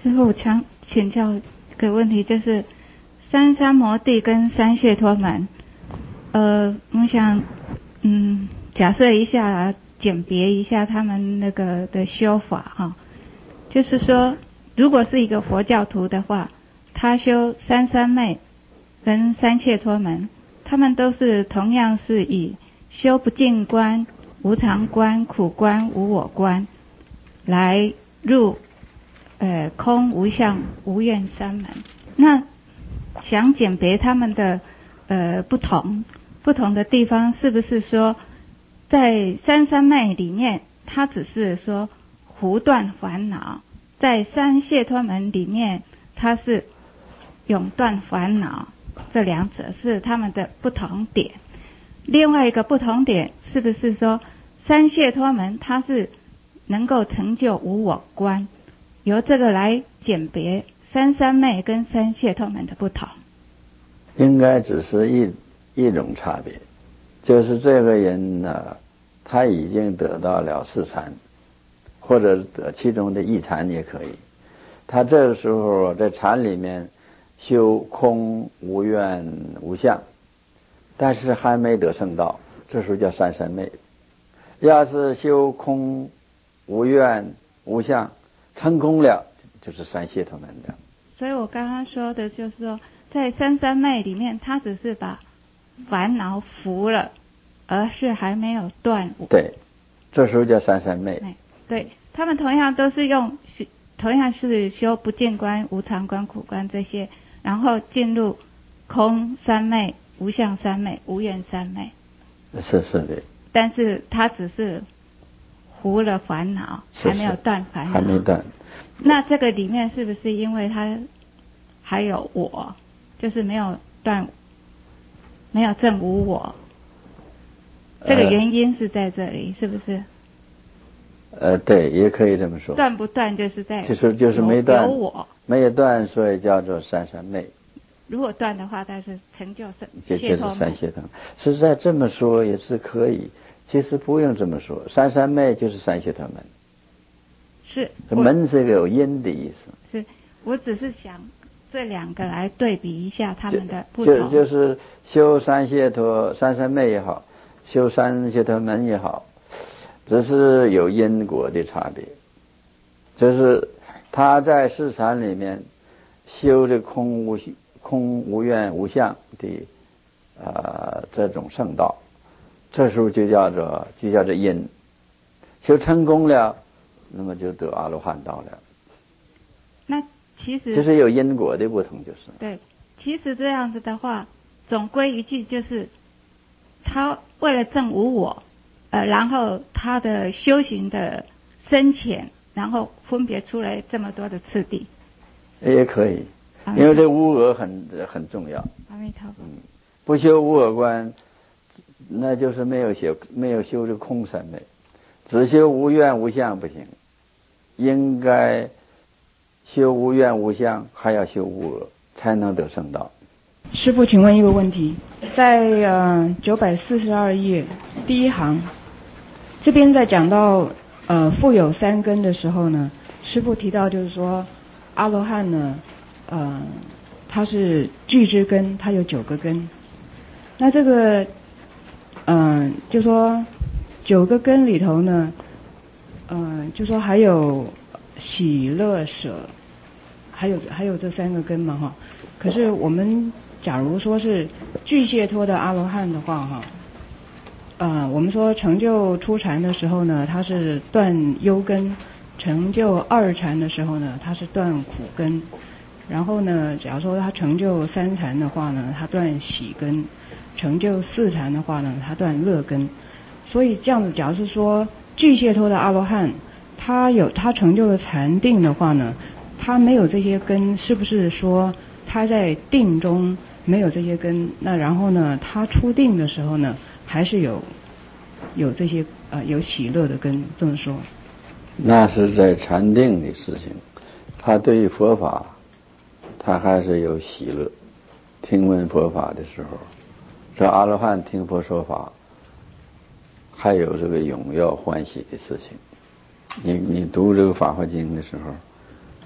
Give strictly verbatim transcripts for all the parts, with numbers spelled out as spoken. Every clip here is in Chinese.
师父，我想请教个问题，就是三三摩地跟三解脱门，呃，我想，嗯，假设一下，简别一下他们那个的修法哈，就是说，如果是一个佛教徒的话，他修三三昧跟三解脱门，他们都是同样是以修不净观、无常观、苦观、无我观来入呃空无相无愿三门。那想简别他们的呃不同不同的地方，是不是说在三三昧里面，它只是说胡断烦恼；在三解脱门里面，它是永断烦恼。这两者是他们的不同点。另外一个不同点，是不是说三解脱门它是能够成就无我观，由这个来简别三三昧跟三解脱门的不同？ 应该只是一一种差别，就是这个人呢，他已经得到了四禅，或者得其中的一禅也可以。他这个时候在禅里面修空无愿无相，但是还没得圣道，这时候叫三三昧。要是修空无愿无相成功了，就是三解脱门的。 所以我刚刚说的就是说，在三三昧里面，他只是把烦恼服了，而是还没有断我。 对，这时候叫三三昧。 对，他们同样都是用同样是修不净观、无常观、苦观这些，然后进入空三昧、无相三昧、无愿三昧。 是是的。 但是他只是糊了烦恼， 是是还没有断烦恼。 还没断。 那这个里面是不是因为他还有我，就是没有断，没有证无我？这个原因是在这里，是不是？ 呃，对，也可以这么说。 断不断就是在就是就是没断， 有我没有断，所以叫做三三昧。 如果断的话，它是成就三就就是三解脱门。实在这么说也是可以，其实不用这么说，三三昧就是三解脱门。 是门是个有因的意思。 是，我只是想这两个来对比一下他们的不同。 就就是修三解脱、三三昧也好，修三解脱门也好，只是有因果的差别。就是他在四禅里面修的空无空无愿无相的呃这种圣道，这时候就叫做就叫做因，修成功了，那么就得阿罗汉道了。 那其实就是有因果的不同，就是对。其实这样子的话，总归一句就是，他为了证无我，呃，然后他的修行的深浅，然后分别出来这么多的次第。 也可以，因为这无我很很重要。 阿弥陀佛。 嗯，不修无我观，那就是没有修没有修这空三昧，只修无愿无相不行，应该修无愿无相，还要修无我，才能得圣道。 师父，请问一个问题，在呃九百四十二页第一行，这边在讲到呃富有三根的时候呢，师父提到就是说阿罗汉呢，呃他是具之根，他有九个根。那这个嗯、呃，就说九个根里头呢，嗯、呃，就说还有喜乐舍，还有还有这三个根嘛哈。可是我们假如说是具解脱的阿罗汉的话哈，呃，我们说成就初禅的时候呢，他是断忧根；成就二禅的时候呢，他是断苦根。然后呢，假如说他成就三禅的话呢，他断喜根；成就四禅的话呢，他断乐根。所以这样子，假如是说具解脱的阿罗汉，他有他成就的禅定的话呢，他没有这些根，是不是说他在定中没有这些根？那然后呢，他出定的时候呢，还是有有这些呃有喜乐的根？这么说？ 那是在禅定的事情，他对于佛法，他还是有喜乐。听闻佛法的时候，这阿罗汉听佛说法，还有这个荣耀欢喜的事情。你你读这个《法华经》的时候，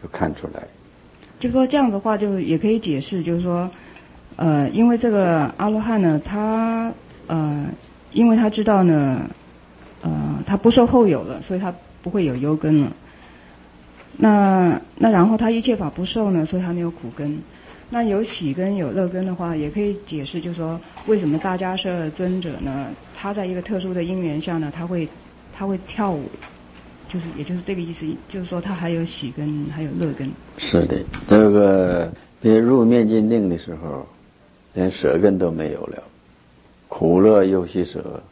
就看出来。 就说这样的话，就也可以解释，就是说，呃，因为这个阿罗汉呢，他呃，因为他知道呢，呃，他不受后有了，所以他不会有忧根了。那那然后他一切法不受呢，所以他没有苦根。那有喜根有乐根的话，也可以解释，就是说为什么大迦叶尊者呢，他在一个特殊的因缘下呢，他会他会跳舞。就是，也就是这个意思，就是说他还有喜根，还有乐根。 是的，这个别入灭尽定的时候，连舌根都没有了，苦乐忧喜舍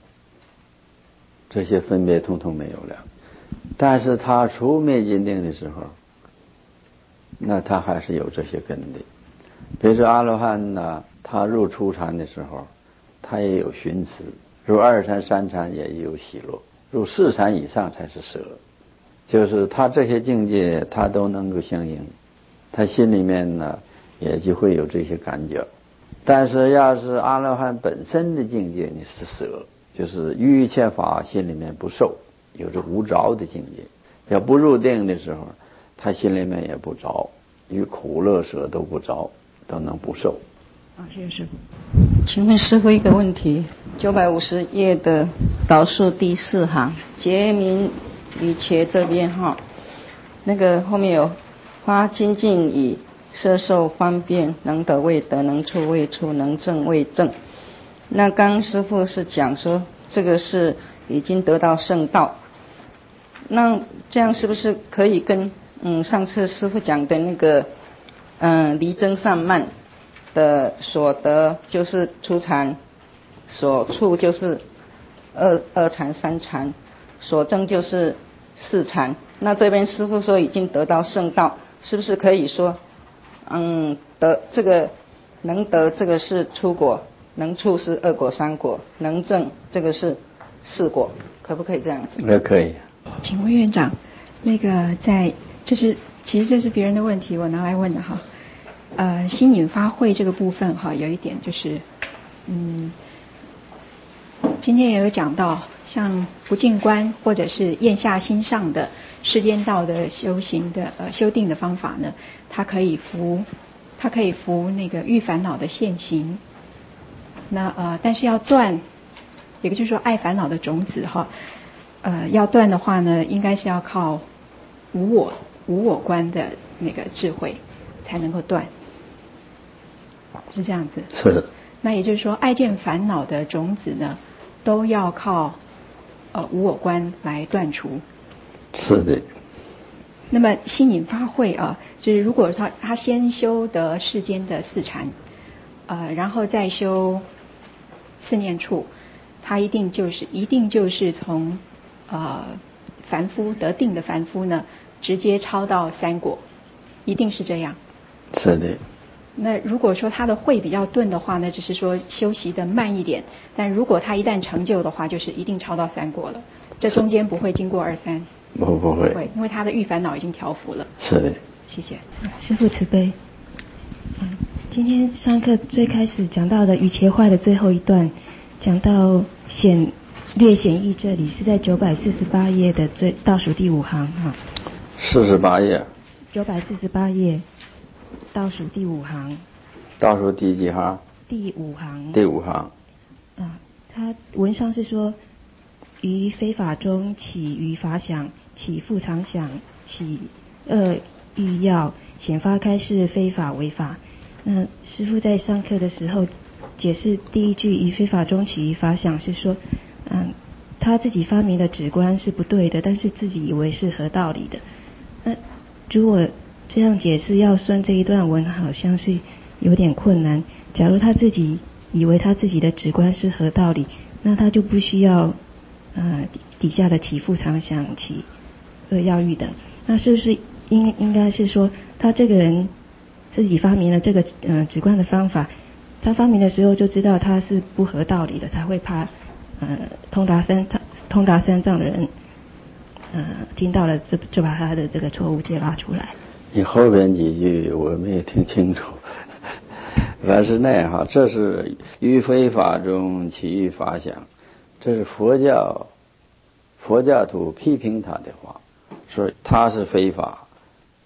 这些分别通通没有了。但是他出灭尽定的时候，那他还是有这些根的。比如说阿罗汉呢，他入初禅的时候，他也有寻思；入二禅、三禅也有喜乐。入四禅以上才是舍，就是他这些境界他都能够相应，他心里面呢也就会有这些感觉。但是要是阿罗汉本身的境界你是舍，就是于一切法心里面不受，有着无着的境界。要不入定的时候，他心里面也不着，于苦乐舍都不着，都能不受。 啊，谢谢师父。 请问师父一个问题，九百五十页的导数第四行，结名于切这边哈，那个后面有发精进以摄受方便，能得未得，能处未处，能证未证。那刚刚师父是讲说这个是已经得到圣道，那这样是不是可以跟嗯上次师父讲的那个嗯离增上慢的所得就是初禅，所处就是二二禅三禅，所证就是四禅。那这边师父说已经得到圣道，是不是可以说嗯得这个能得这个是初果，能处是二果三果，能证这个是四果，可不可以这样子？ 也可以。 请问院长，那个在这是其实这是别人的问题，我拿来问的哈。呃，心引发会这个部分哈，有一点就是，嗯，今天也有讲到，像不净观或者是咽下心上的世间道的修行的呃修定的方法呢，它可以服，它可以服那个欲烦恼的现行。那呃，但是要断，也就是说爱烦恼的种子哈，呃，要断的话呢，应该是要靠无我无我观的那个智慧才能够断。是这样子。 是。 那也就是说，爱见烦恼的种子呢，都要靠呃无我观来断除。 是的。 那么心引发会啊，就是如果他他先修得世间的四禅，呃，然后再修四念处，他一定就是一定就是从呃凡夫得定的凡夫呢，直接超到三果，一定是这样。 是的。 那如果说他的慧比较钝的话呢，只是说修习的慢一点，但如果他一旦成就的话，就是一定超到三果了，这中间不会经过二三。 不不会。 不会，因为他的欲烦恼已经调伏了。 是的。 谢谢师父慈悲。嗯，今天上课最开始讲到的语切坏的最后一段，讲到显略显义，这里是在九百四十八页的最倒数第五行哈。 四十八页。 九百四十八页。倒数第五行。 倒数第几行？ 第五行。 第五行。 啊，他文上是说，于非法中起于法想，起复常想，起恶欲要，显发开示非法为法。那师父在上课的时候解释第一句于非法中起于法想是说，嗯，他自己发明的止观是不对的，但是自己以为是合道理的。那如果这样解释要顺这一段文好像是有点困难。假如他自己以为他自己的止观是合道理，那他就不需要呃底下的起复常想、起恶要欲等。那是不是应应该是说他这个人自己发明了这个呃止观的方法，他发明的时候就知道他是不合道理的，才会怕呃通达三通达三藏的人呃听到了就就把他的这个错误揭发出来。 你后边几句我没有听清楚。凡是那样哈，这是于非法中起于法想，这是佛教佛教徒批评他的话，说他是非法，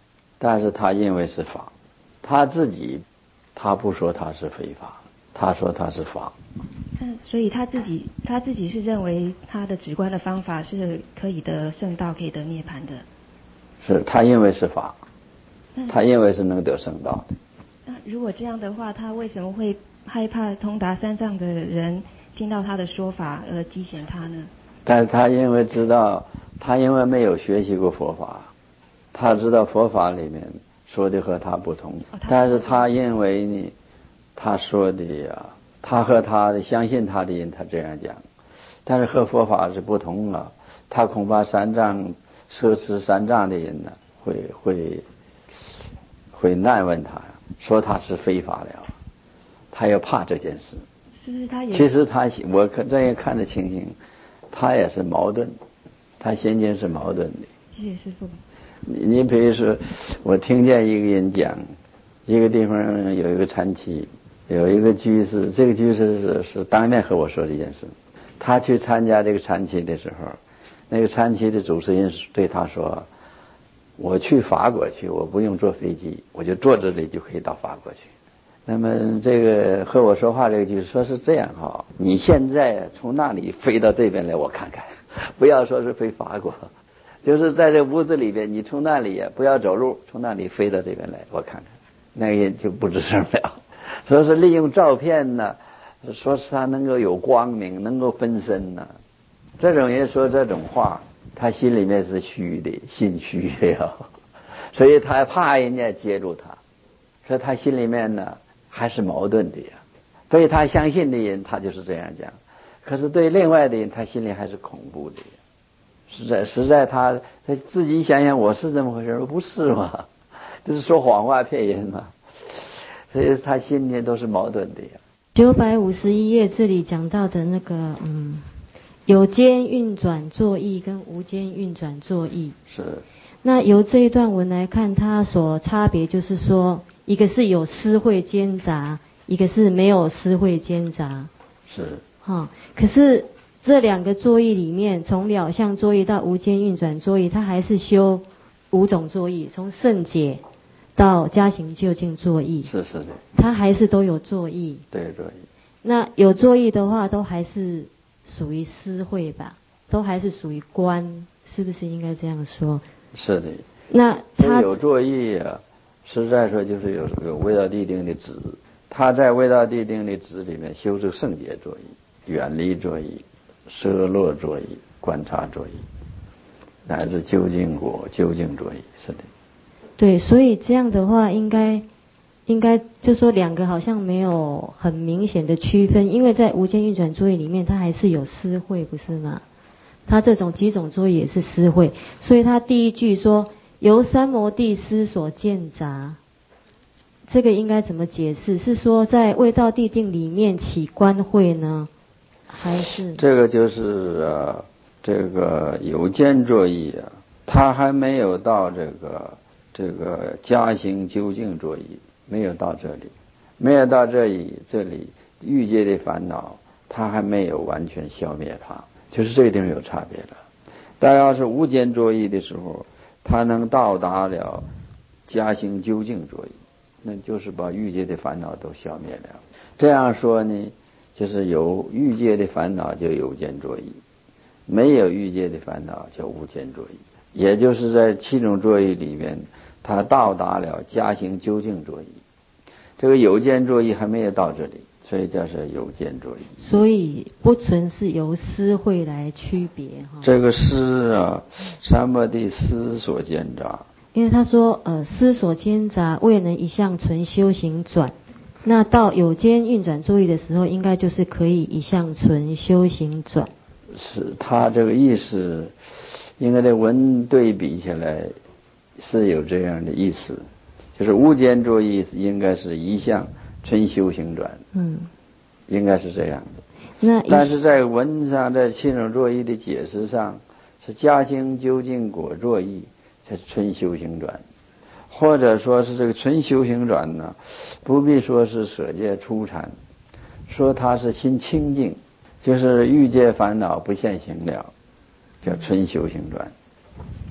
但是他认为是法，他自己他不说他是非法，他说他是法。 嗯，所以他自己他自己是认为他的止观的方法是可以得圣道，可以得涅槃的。 是他认为是法，他认为是能得圣道的。 那如果这样的话，他为什么会害怕通达三藏的人听到他的说法而讥嫌他呢？ 但是他因为知道，他因为没有学习过佛法，他知道佛法里面说的和他不同， 哦、 但是他认为呢，他说的呀，他和他的相信他的人他这样讲，但是和佛法是不同了，他恐怕三藏摄持三藏的人呢，会会会难问他，说他是非法了，他又怕这件事。 是不是他也？ 其实他我这样看的情形，他也是矛盾，他心情是矛盾的。 谢谢师父。 你你比如说，我听见一个人讲，一个地方有一个禅期，有一个居士，这个居士是是当面和我说这件事。他去参加这个禅期的时候，那个禅期的主持人对他说：“我去法国去，我不用坐飞机，我就坐这里就可以到法国去。”那么这个和我说话这个就是说是这样哈，你现在从那里飞到这边来，我看看，不要说是飞法国，就是在这屋子里边，你从那里呀不要走路，从那里飞到这边来，我看看，那个人就不吱声了。说是利用照片呢，说是他能够有光明，能够分身呢，这种人说这种话，他心里面是虚的，心虚的呀，所以他怕人家接住他，所以他心里面呢还是矛盾的呀。对他相信的人，他就是这样讲；可是对另外的人，他心里还是恐怖的呀。实在实在他他自己想想，我是这么回事，不是嘛？这是说谎话骗人嘛？所以他心里都是矛盾的呀。 九百五十一页这里讲到的那个，嗯，有间运转作意跟无间运转作意。 是。 那由这一段文来看，它所差别就是说，一个是有思慧兼杂，一个是没有思慧兼杂。 是。 哈，可是这两个作意里面，从了相作意到无间运转作意，它还是修五种作意，从圣解到加行究竟作意。 是是的。 它还是都有作意。 对，作意。 那有作意的话，都还是属于思慧吧，都还是属于观，是不是应该这样说？ 是的。 那他有作意啊，实在说就是有有未到地定的止，他在未到地定的止里面修这个圣解作意、远离作意、摄落作意、观察作意，乃至究竟果、究竟作意。是的。 对，所以这样的话，应该应该就说两个好像没有很明显的区分，因为在无间运转作意里面，它还是有思慧，不是吗？它这种几种作意也是思慧，所以它第一句说由三摩地思所见杂，这个应该怎么解释？是说在未到地定里面起观慧呢，还是这个就是啊，这个有间作意啊，它还没有到这个这个加行究竟作意，没有到这里，没有到这里，这里欲界的烦恼，它还没有完全消灭它。就是这个地方有差别了。但要是无间作意的时候，他能到达了加行究竟作意，那就是把欲界的烦恼都消灭了。这样说呢，就是有欲界的烦恼就有间作意，没有欲界的烦恼叫无间作意。也就是在七种作意里面，他到达了加行究竟作意。这个有间作意还没有到这里，所以叫是有间作意。 所以不纯是由思慧来区别哈。 这个思啊，三摩地思所兼杂。 因为他说，呃，思所兼杂未能一向纯修行转，那到有间运转作意的时候，应该就是可以一向纯修行转。 是他这个意思，应该的文对比起来是有这样的意思。就是无间作意应该是一向纯修行转，嗯，应该是这样的。 那但是在文上，在七种作意的解释上，是加行究竟果作意才是纯修行转，或者说是这个纯修行转呢，不必说是舍戒初禅，说它是心清净，就是欲界烦恼不现行了，叫纯修行转。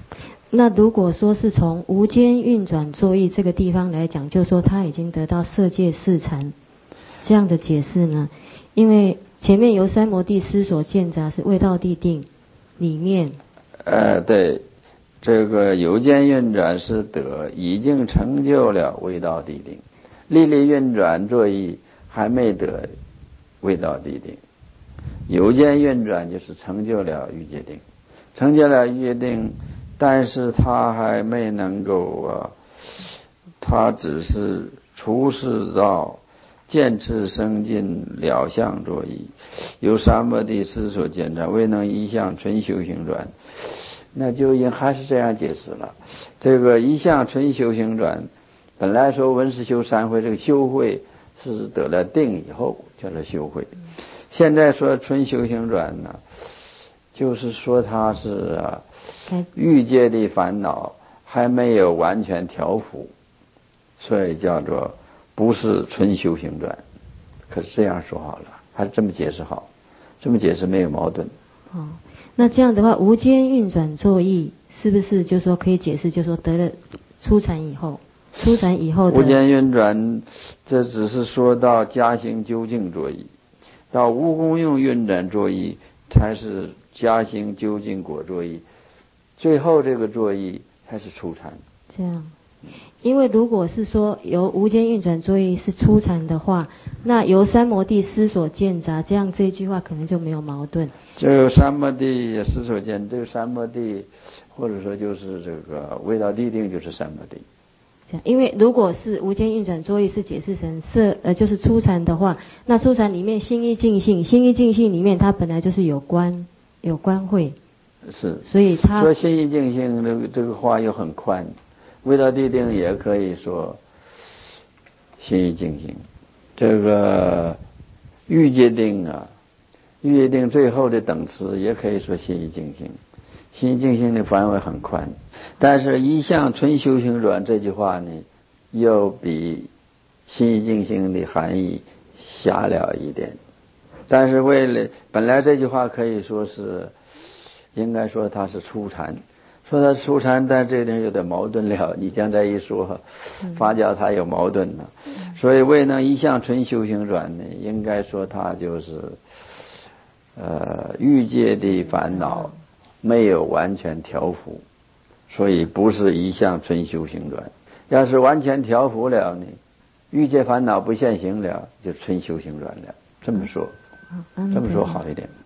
那如果说是从无间运转作意这个地方来讲，就说他已经得到色界四禅这样的解释呢？因为前面由三摩地思所见杂是未到地定里面。 呃，对，这个有间运转是得已经成就了未到地定，历历运转作意还没得未到地定。有间运转就是成就了欲界定，成就了欲界定，但是他还没能够啊，他只是出世到见智生尽了相作意，由三摩地思所见杂，未能一向纯修行转。那就应还是这样解释了。这个一向纯修行转，本来说闻思修三会，这个修会是得了定以后叫做修会。现在说纯修行转呢，就是说它是啊，欲界的烦恼还没有完全调伏，所以叫做不是纯修行转。可是这样说好了，还是这么解释好，这么解释没有矛盾。 哦，那这样的话，无间运转作意是不是就说可以解释，就说得了初禅以后，初禅以后的无间运转，这只是说到加行究竟作意，到无功用运转作意才是加行究竟果作意，最后这个作意才是初禅。 这样，因为如果是说由无间运转作意是初禅的话，那由三摩地思所见杂，这样这一句话可能就没有矛盾。 这个三摩地思所见，这个三摩地或者说就是这个未到地定就是三摩地。 这样，因为如果是无间运转作意是解释成色呃就是初禅的话，那初禅里面心一净性，心一净性里面它本来就是有观有观慧， 是， 所以它说心一净性这个这个话又很宽，未到地定也可以说心一净性。这个欲界定啊，欲界定最后的等次也可以说心一净性，心一净性的范围很宽，但是一向纯修行转这句话呢，又比心一净性的含义狭了一点。但是为了本来这句话可以说是应该说它是初禅，说它初禅，但这点有点矛盾了。你将这一说，发觉它有矛盾了。所以未能一向纯修行转呢，应该说它就是呃欲界的烦恼没有完全调伏，所以不是一向纯修行转。要是完全调伏了呢，欲界烦恼不现行了，就纯修行转了。这么说，这么说好一点。